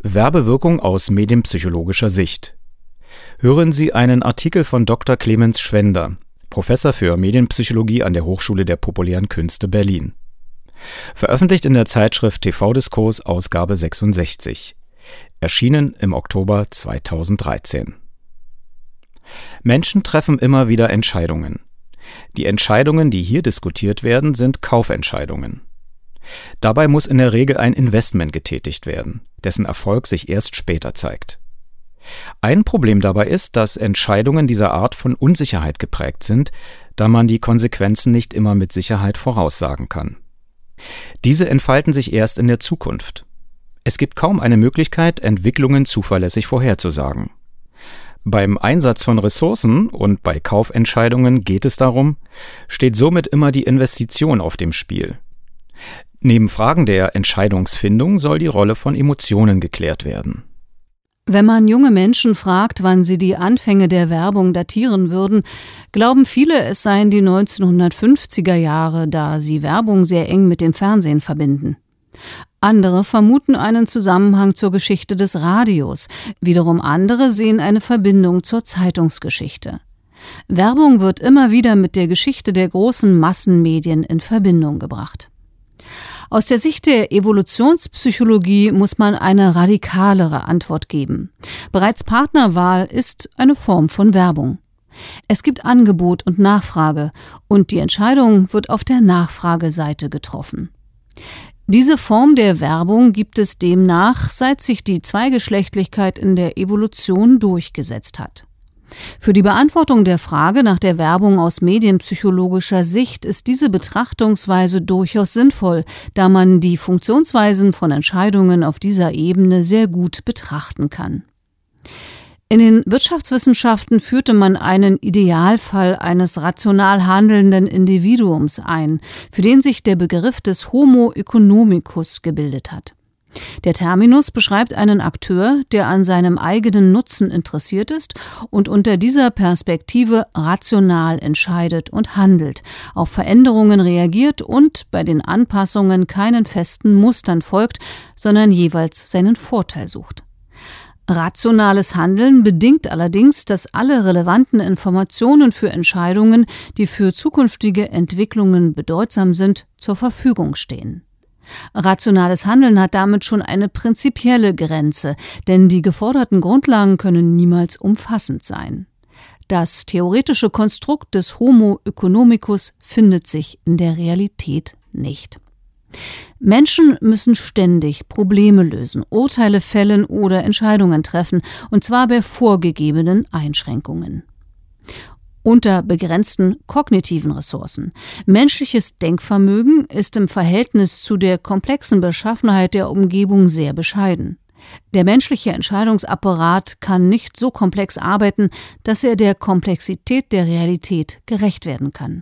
Werbewirkung aus medienpsychologischer Sicht. Hören Sie einen Artikel von Dr. Clemens Schwender, Professor für Medienpsychologie an der Hochschule der Populären Künste Berlin. Veröffentlicht in der Zeitschrift TV-Diskurs, Ausgabe 66. Erschienen im Oktober 2013. Menschen treffen immer wieder Entscheidungen. Die Entscheidungen, die hier diskutiert werden, sind Kaufentscheidungen. Dabei muss in der Regel ein Investment getätigt werden, dessen Erfolg sich erst später zeigt. Ein Problem dabei ist, dass Entscheidungen dieser Art von Unsicherheit geprägt sind, da man die Konsequenzen nicht immer mit Sicherheit voraussagen kann. Diese entfalten sich erst in der Zukunft. Es gibt kaum eine Möglichkeit, Entwicklungen zuverlässig vorherzusagen. Beim Einsatz von Ressourcen und bei Kaufentscheidungen geht es darum, steht somit immer die Investition auf dem Spiel. Neben Fragen der Entscheidungsfindung soll die Rolle von Emotionen geklärt werden. Wenn man junge Menschen fragt, wann sie die Anfänge der Werbung datieren würden, glauben viele, es seien die 1950er Jahre, da sie Werbung sehr eng mit dem Fernsehen verbinden. Andere vermuten einen Zusammenhang zur Geschichte des Radios, wiederum andere sehen eine Verbindung zur Zeitungsgeschichte. Werbung wird immer wieder mit der Geschichte der großen Massenmedien in Verbindung gebracht. Aus der Sicht der Evolutionspsychologie muss man eine radikalere Antwort geben. Bereits Partnerwahl ist eine Form von Werbung. Es gibt Angebot und Nachfrage und die Entscheidung wird auf der Nachfrageseite getroffen. Diese Form der Werbung gibt es demnach, seit sich die Zweigeschlechtlichkeit in der Evolution durchgesetzt hat. Für die Beantwortung der Frage nach der Werbung aus medienpsychologischer Sicht ist diese Betrachtungsweise durchaus sinnvoll, da man die Funktionsweisen von Entscheidungen auf dieser Ebene sehr gut betrachten kann. In den Wirtschaftswissenschaften führte man einen Idealfall eines rational handelnden Individuums ein, für den sich der Begriff des Homo economicus gebildet hat. Der Terminus beschreibt einen Akteur, der an seinem eigenen Nutzen interessiert ist und unter dieser Perspektive rational entscheidet und handelt, auf Veränderungen reagiert und bei den Anpassungen keinen festen Mustern folgt, sondern jeweils seinen Vorteil sucht. Rationales Handeln bedingt allerdings, dass alle relevanten Informationen für Entscheidungen, die für zukünftige Entwicklungen bedeutsam sind, zur Verfügung stehen. Rationales Handeln hat damit schon eine prinzipielle Grenze, denn die geforderten Grundlagen können niemals umfassend sein. Das theoretische Konstrukt des Homo economicus findet sich in der Realität nicht. Menschen müssen ständig Probleme lösen, Urteile fällen oder Entscheidungen treffen, und zwar bei vorgegebenen Einschränkungen. Unter begrenzten kognitiven Ressourcen. Menschliches Denkvermögen ist im Verhältnis zu der komplexen Beschaffenheit der Umgebung sehr bescheiden. Der menschliche Entscheidungsapparat kann nicht so komplex arbeiten, dass er der Komplexität der Realität gerecht werden kann.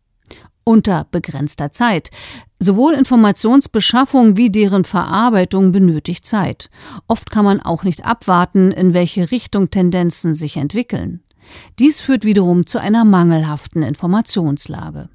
Unter begrenzter Zeit. Sowohl Informationsbeschaffung wie deren Verarbeitung benötigt Zeit. Oft kann man auch nicht abwarten, in welche Richtung Tendenzen sich entwickeln. Dies führt wiederum zu einer mangelhaften Informationslage.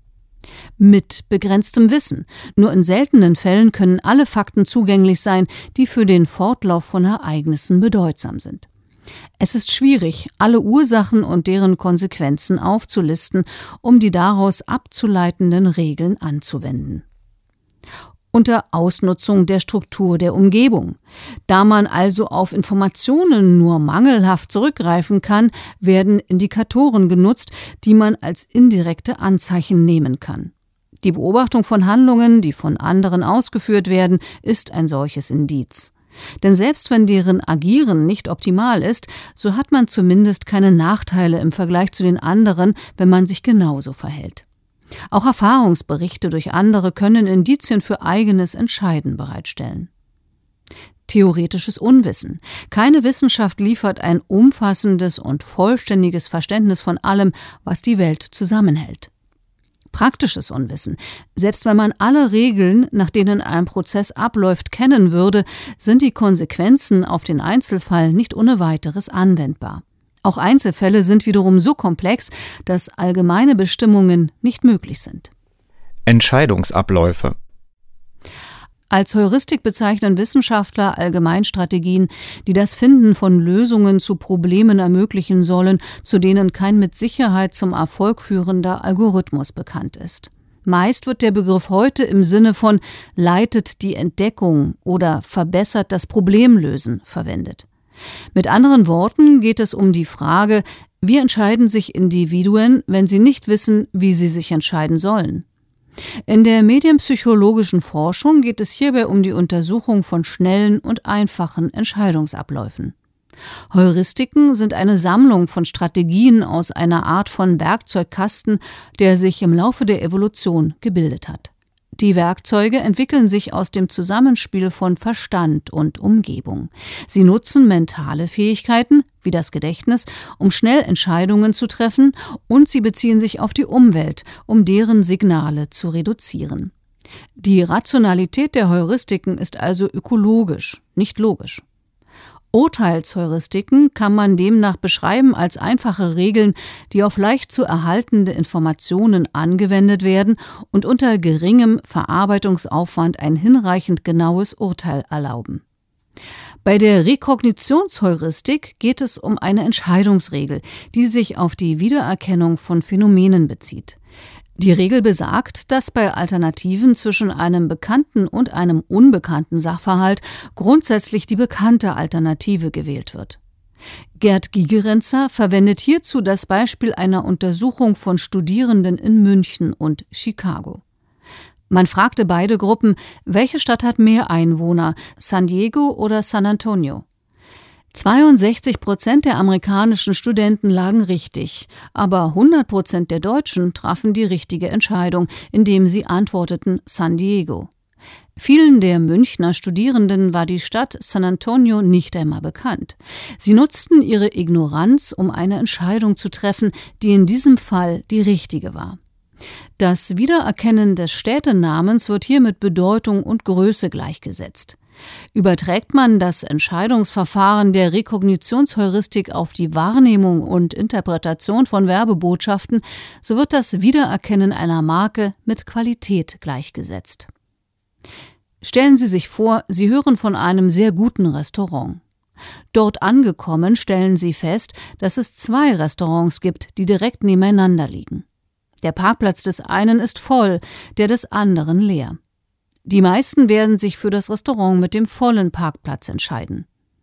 Mit begrenztem Wissen. Nur in seltenen Fällen können alle Fakten zugänglich sein, die für den Fortlauf von Ereignissen bedeutsam sind. Es ist schwierig, alle Ursachen und deren Konsequenzen aufzulisten, um die daraus abzuleitenden Regeln anzuwenden. Unter Ausnutzung der Struktur der Umgebung. Da man also auf Informationen nur mangelhaft zurückgreifen kann, werden Indikatoren genutzt, die man als indirekte Anzeichen nehmen kann. Die Beobachtung von Handlungen, die von anderen ausgeführt werden, ist ein solches Indiz. Denn selbst wenn deren Agieren nicht optimal ist, so hat man zumindest keine Nachteile im Vergleich zu den anderen, wenn man sich genauso verhält. Auch Erfahrungsberichte durch andere können Indizien für eigenes Entscheiden bereitstellen. Theoretisches Unwissen. Keine Wissenschaft liefert ein umfassendes und vollständiges Verständnis von allem, was die Welt zusammenhält. Praktisches Unwissen. Selbst wenn man alle Regeln, nach denen ein Prozess abläuft, kennen würde, sind die Konsequenzen auf den Einzelfall nicht ohne weiteres anwendbar. Auch Einzelfälle sind wiederum so komplex, dass allgemeine Bestimmungen nicht möglich sind. Entscheidungsabläufe. Als Heuristik bezeichnen Wissenschaftler Allgemeinstrategien, die das Finden von Lösungen zu Problemen ermöglichen sollen, zu denen kein mit Sicherheit zum Erfolg führender Algorithmus bekannt ist. Meist wird der Begriff heute im Sinne von leitet die Entdeckung oder verbessert das Problemlösen verwendet. Mit anderen Worten geht es um die Frage, wie entscheiden sich Individuen, wenn sie nicht wissen, wie sie sich entscheiden sollen? In der medienpsychologischen Forschung geht es hierbei um die Untersuchung von schnellen und einfachen Entscheidungsabläufen. Heuristiken sind eine Sammlung von Strategien aus einer Art von Werkzeugkasten, der sich im Laufe der Evolution gebildet hat. Die Werkzeuge entwickeln sich aus dem Zusammenspiel von Verstand und Umgebung. Sie nutzen mentale Fähigkeiten, wie das Gedächtnis, um schnell Entscheidungen zu treffen, und sie beziehen sich auf die Umwelt, um deren Signale zu reduzieren. Die Rationalität der Heuristiken ist also ökologisch, nicht logisch. Urteilsheuristiken kann man demnach beschreiben als einfache Regeln, die auf leicht zu erhaltende Informationen angewendet werden und unter geringem Verarbeitungsaufwand ein hinreichend genaues Urteil erlauben. Bei der Rekognitionsheuristik geht es um eine Entscheidungsregel, die sich auf die Wiedererkennung von Phänomenen bezieht. Die Regel besagt, dass bei Alternativen zwischen einem bekannten und einem unbekannten Sachverhalt grundsätzlich die bekannte Alternative gewählt wird. Gerd Gigerenzer verwendet hierzu das Beispiel einer Untersuchung von Studierenden in München und Chicago. Man fragte beide Gruppen, welche Stadt hat mehr Einwohner, San Diego oder San Antonio? 62% der amerikanischen Studenten lagen richtig, aber 100% der Deutschen trafen die richtige Entscheidung, indem sie antworteten San Diego. Vielen der Münchner Studierenden war die Stadt San Antonio nicht einmal bekannt. Sie nutzten ihre Ignoranz, um eine Entscheidung zu treffen, die in diesem Fall die richtige war. Das Wiedererkennen des Städtenamens wird hier mit Bedeutung und Größe gleichgesetzt. Überträgt man das Entscheidungsverfahren der Rekognitionsheuristik auf die Wahrnehmung und Interpretation von Werbebotschaften, so wird das Wiedererkennen einer Marke mit Qualität gleichgesetzt. Stellen Sie sich vor, Sie hören von einem sehr guten Restaurant. Dort angekommen stellen Sie fest, dass es 2 Restaurants gibt, die direkt nebeneinander liegen. Der Parkplatz des einen ist voll, der des anderen leer. Die meisten werden sich für das Restaurant mit dem vollen Parkplatz entscheiden.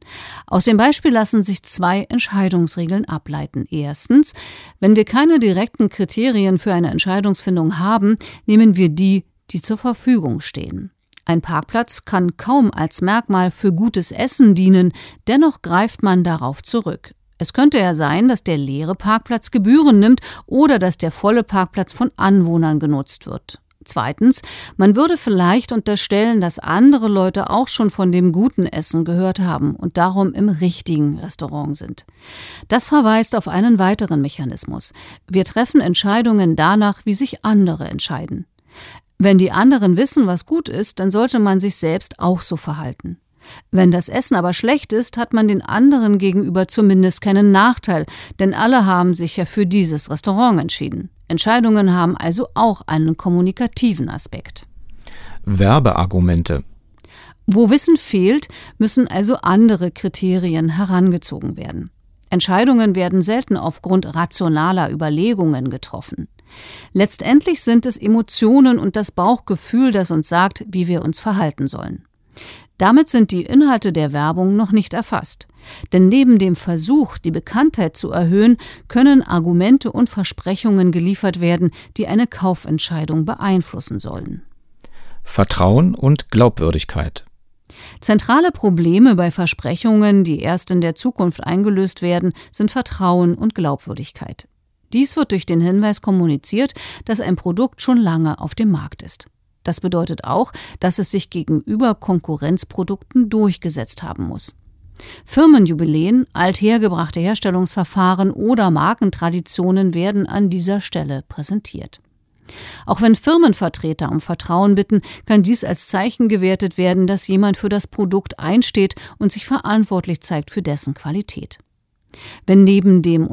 Aus dem Beispiel lassen sich 2 Entscheidungsregeln ableiten. Erstens, wenn wir keine direkten Kriterien für eine Entscheidungsfindung haben, nehmen wir die, die zur Verfügung stehen. Ein Parkplatz kann kaum als Merkmal für gutes Essen dienen, dennoch greift man darauf zurück. Es könnte ja sein, dass der leere Parkplatz Gebühren nimmt oder dass der volle Parkplatz von Anwohnern genutzt wird. Zweitens, man würde vielleicht unterstellen, dass andere Leute auch schon von dem guten Essen gehört haben und darum im richtigen Restaurant sind. Das verweist auf einen weiteren Mechanismus. Wir treffen Entscheidungen danach, wie sich andere entscheiden. Wenn die anderen wissen, was gut ist, dann sollte man sich selbst auch so verhalten. Wenn das Essen aber schlecht ist, hat man den anderen gegenüber zumindest keinen Nachteil, denn alle haben sich ja für dieses Restaurant entschieden. Entscheidungen haben also auch einen kommunikativen Aspekt. Werbeargumente. Wo Wissen fehlt, müssen also andere Kriterien herangezogen werden. Entscheidungen werden selten aufgrund rationaler Überlegungen getroffen. Letztendlich sind es Emotionen und das Bauchgefühl, das uns sagt, wie wir uns verhalten sollen. Damit sind die Inhalte der Werbung noch nicht erfasst. Denn neben dem Versuch, die Bekanntheit zu erhöhen, können Argumente und Versprechungen geliefert werden, die eine Kaufentscheidung beeinflussen sollen. Vertrauen und Glaubwürdigkeit. Zentrale Probleme bei Versprechungen, die erst in der Zukunft eingelöst werden, sind Vertrauen und Glaubwürdigkeit. Dies wird durch den Hinweis kommuniziert, dass ein Produkt schon lange auf dem Markt ist. Das bedeutet auch, dass es sich gegenüber Konkurrenzprodukten durchgesetzt haben muss. Firmenjubiläen, althergebrachte Herstellungsverfahren oder Markentraditionen werden an dieser Stelle präsentiert. Auch wenn Firmenvertreter um Vertrauen bitten, kann dies als Zeichen gewertet werden, dass jemand für das Produkt einsteht und sich verantwortlich zeigt für dessen Qualität. Wenn neben dem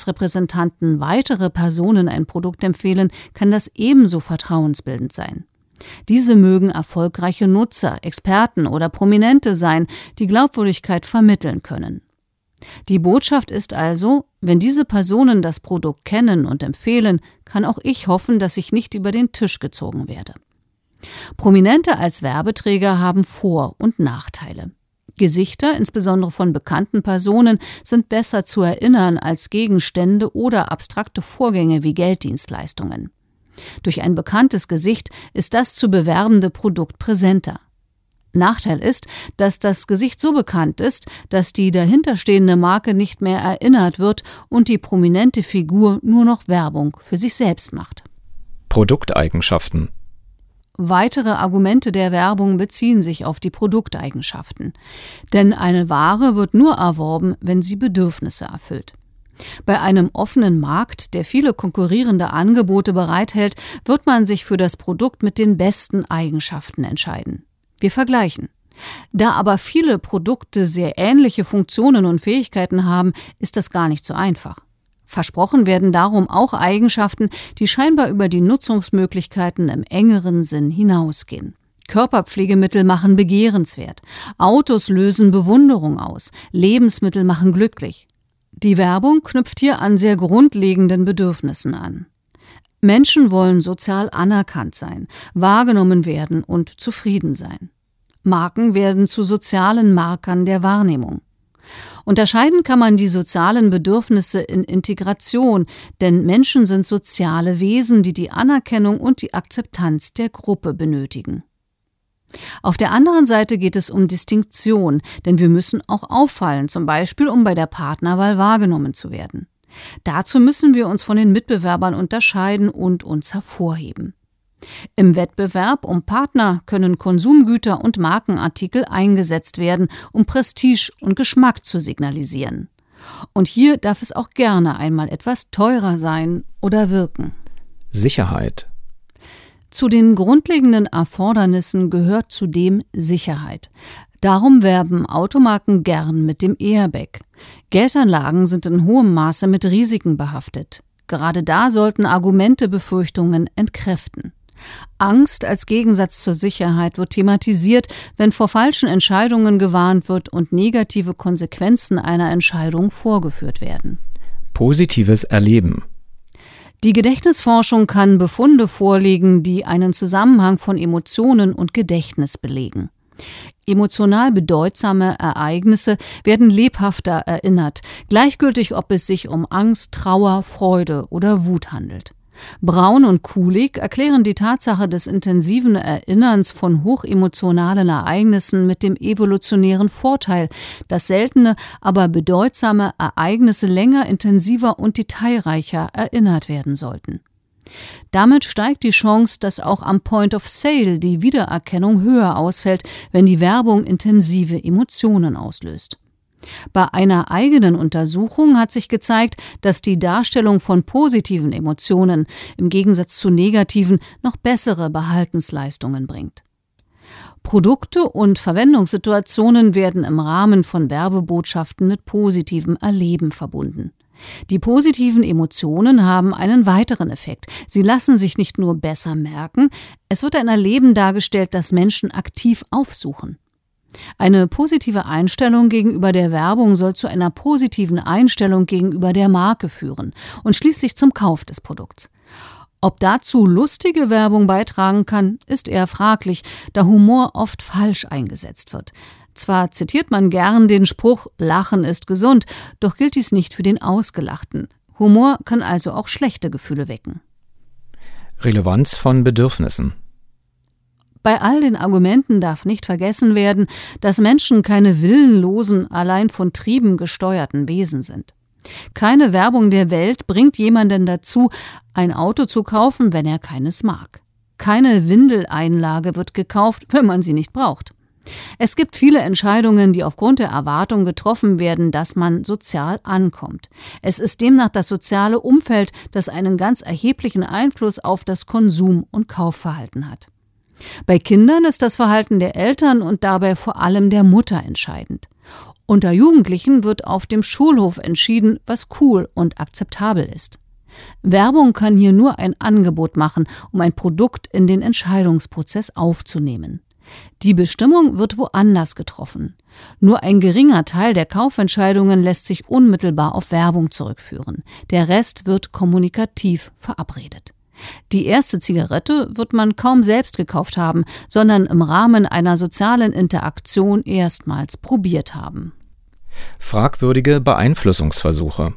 Unternehmensrepräsentanten weitere Personen ein Produkt empfehlen, kann das ebenso vertrauensbildend sein. Diese mögen erfolgreiche Nutzer, Experten oder Prominente sein, die Glaubwürdigkeit vermitteln können. Die Botschaft ist also, wenn diese Personen das Produkt kennen und empfehlen, kann auch ich hoffen, dass ich nicht über den Tisch gezogen werde. Prominente als Werbeträger haben Vor- und Nachteile. Gesichter, insbesondere von bekannten Personen, sind besser zu erinnern als Gegenstände oder abstrakte Vorgänge wie Gelddienstleistungen. Durch ein bekanntes Gesicht ist das zu bewerbende Produkt präsenter. Nachteil ist, dass das Gesicht so bekannt ist, dass die dahinterstehende Marke nicht mehr erinnert wird und die prominente Figur nur noch Werbung für sich selbst macht. Produkteigenschaften. Weitere Argumente der Werbung beziehen sich auf die Produkteigenschaften. Denn eine Ware wird nur erworben, wenn sie Bedürfnisse erfüllt. Bei einem offenen Markt, der viele konkurrierende Angebote bereithält, wird man sich für das Produkt mit den besten Eigenschaften entscheiden. Wir vergleichen. Da aber viele Produkte sehr ähnliche Funktionen und Fähigkeiten haben, ist das gar nicht so einfach. Versprochen werden darum auch Eigenschaften, die scheinbar über die Nutzungsmöglichkeiten im engeren Sinn hinausgehen. Körperpflegemittel machen begehrenswert, Autos lösen Bewunderung aus, Lebensmittel machen glücklich. Die Werbung knüpft hier an sehr grundlegenden Bedürfnissen an. Menschen wollen sozial anerkannt sein, wahrgenommen werden und zufrieden sein. Marken werden zu sozialen Markern der Wahrnehmung. Unterscheiden kann man die sozialen Bedürfnisse in Integration, denn Menschen sind soziale Wesen, die die Anerkennung und die Akzeptanz der Gruppe benötigen. Auf der anderen Seite geht es um Distinktion, denn wir müssen auch auffallen, zum Beispiel um bei der Partnerwahl wahrgenommen zu werden. Dazu müssen wir uns von den Mitbewerbern unterscheiden und uns hervorheben. Im Wettbewerb um Partner können Konsumgüter und Markenartikel eingesetzt werden, um Prestige und Geschmack zu signalisieren. Und hier darf es auch gerne einmal etwas teurer sein oder wirken. Sicherheit. Zu den grundlegenden Erfordernissen gehört zudem Sicherheit. Darum werben Automarken gern mit dem Airbag. Geldanlagen sind in hohem Maße mit Risiken behaftet. Gerade da sollten Argumente Befürchtungen entkräften. Angst als Gegensatz zur Sicherheit wird thematisiert, wenn vor falschen Entscheidungen gewarnt wird und negative Konsequenzen einer Entscheidung vorgeführt werden. Positives Erleben. Die Gedächtnisforschung kann Befunde vorlegen, die einen Zusammenhang von Emotionen und Gedächtnis belegen. Emotional bedeutsame Ereignisse werden lebhafter erinnert, gleichgültig ob es sich um Angst, Trauer, Freude oder Wut handelt. Braun und Kulig erklären die Tatsache des intensiven Erinnerns von hochemotionalen Ereignissen mit dem evolutionären Vorteil, dass seltene, aber bedeutsame Ereignisse länger, intensiver und detailreicher erinnert werden sollten. Damit steigt die Chance, dass auch am Point of Sale die Wiedererkennung höher ausfällt, wenn die Werbung intensive Emotionen auslöst. Bei einer eigenen Untersuchung hat sich gezeigt, dass die Darstellung von positiven Emotionen im Gegensatz zu negativen noch bessere Behaltensleistungen bringt. Produkte und Verwendungssituationen werden im Rahmen von Werbebotschaften mit positivem Erleben verbunden. Die positiven Emotionen haben einen weiteren Effekt. Sie lassen sich nicht nur besser merken, es wird ein Erleben dargestellt, das Menschen aktiv aufsuchen. Eine positive Einstellung gegenüber der Werbung soll zu einer positiven Einstellung gegenüber der Marke führen und schließlich zum Kauf des Produkts. Ob dazu lustige Werbung beitragen kann, ist eher fraglich, da Humor oft falsch eingesetzt wird. Zwar zitiert man gern den Spruch „Lachen ist gesund", doch gilt dies nicht für den Ausgelachten. Humor kann also auch schlechte Gefühle wecken. Relevanz von Bedürfnissen. Bei all den Argumenten darf nicht vergessen werden, dass Menschen keine willenlosen, allein von Trieben gesteuerten Wesen sind. Keine Werbung der Welt bringt jemanden dazu, ein Auto zu kaufen, wenn er keines mag. Keine Windeleinlage wird gekauft, wenn man sie nicht braucht. Es gibt viele Entscheidungen, die aufgrund der Erwartung getroffen werden, dass man sozial ankommt. Es ist demnach das soziale Umfeld, das einen ganz erheblichen Einfluss auf das Konsum- und Kaufverhalten hat. Bei Kindern ist das Verhalten der Eltern und dabei vor allem der Mutter entscheidend. Unter Jugendlichen wird auf dem Schulhof entschieden, was cool und akzeptabel ist. Werbung kann hier nur ein Angebot machen, um ein Produkt in den Entscheidungsprozess aufzunehmen. Die Bestimmung wird woanders getroffen. Nur ein geringer Teil der Kaufentscheidungen lässt sich unmittelbar auf Werbung zurückführen. Der Rest wird kommunikativ verabredet. Die erste Zigarette wird man kaum selbst gekauft haben, sondern im Rahmen einer sozialen Interaktion erstmals probiert haben. Fragwürdige Beeinflussungsversuche.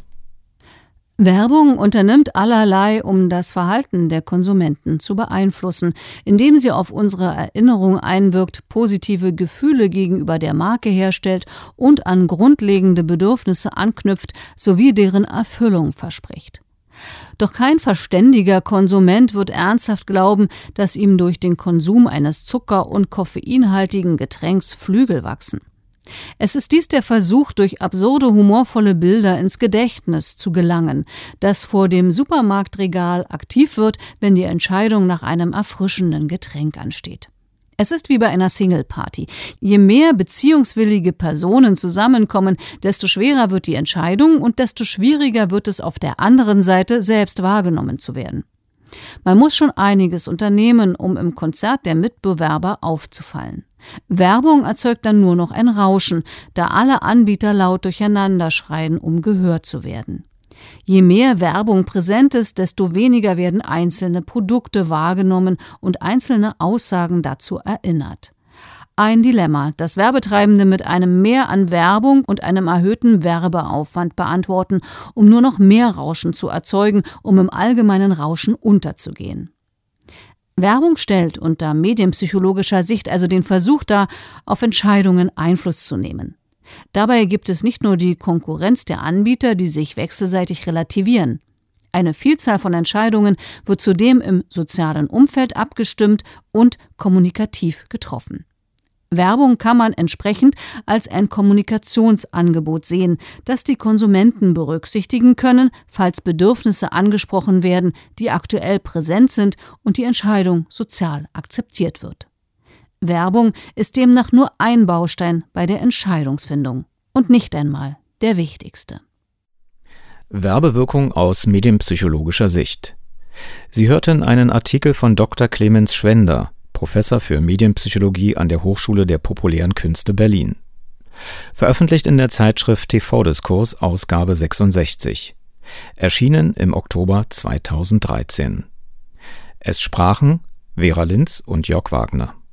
Werbung unternimmt allerlei, um das Verhalten der Konsumenten zu beeinflussen, indem sie auf unsere Erinnerung einwirkt, positive Gefühle gegenüber der Marke herstellt und an grundlegende Bedürfnisse anknüpft sowie deren Erfüllung verspricht. Doch kein verständiger Konsument wird ernsthaft glauben, dass ihm durch den Konsum eines zucker- und koffeinhaltigen Getränks Flügel wachsen. Es ist dies der Versuch, durch absurde, humorvolle Bilder ins Gedächtnis zu gelangen, das vor dem Supermarktregal aktiv wird, wenn die Entscheidung nach einem erfrischenden Getränk ansteht. Es ist wie bei einer Single-Party. Je mehr beziehungswillige Personen zusammenkommen, desto schwerer wird die Entscheidung und desto schwieriger wird es auf der anderen Seite, selbst wahrgenommen zu werden. Man muss schon einiges unternehmen, um im Konzert der Mitbewerber aufzufallen. Werbung erzeugt dann nur noch ein Rauschen, da alle Anbieter laut durcheinander schreien, um gehört zu werden. Je mehr Werbung präsent ist, desto weniger werden einzelne Produkte wahrgenommen und einzelne Aussagen dazu erinnert. Ein Dilemma, das Werbetreibende mit einem Mehr an Werbung und einem erhöhten Werbeaufwand beantworten, um nur noch mehr Rauschen zu erzeugen, um im allgemeinen Rauschen unterzugehen. Werbung stellt unter medienpsychologischer Sicht also den Versuch dar, auf Entscheidungen Einfluss zu nehmen. Dabei gibt es nicht nur die Konkurrenz der Anbieter, die sich wechselseitig relativieren. Eine Vielzahl von Entscheidungen wird zudem im sozialen Umfeld abgestimmt und kommunikativ getroffen. Werbung kann man entsprechend als ein Kommunikationsangebot sehen, das die Konsumenten berücksichtigen können, falls Bedürfnisse angesprochen werden, die aktuell präsent sind und die Entscheidung sozial akzeptiert wird. Werbung ist demnach nur ein Baustein bei der Entscheidungsfindung und nicht einmal der wichtigste. Werbewirkung aus medienpsychologischer Sicht. Sie hörten einen Artikel von Dr. Clemens Schwender, Professor für Medienpsychologie an der Hochschule der Populären Künste Berlin. Veröffentlicht in der Zeitschrift TV-Diskurs, Ausgabe 66. Erschienen im Oktober 2013. Es sprachen Vera Linz und Jörg Wagner.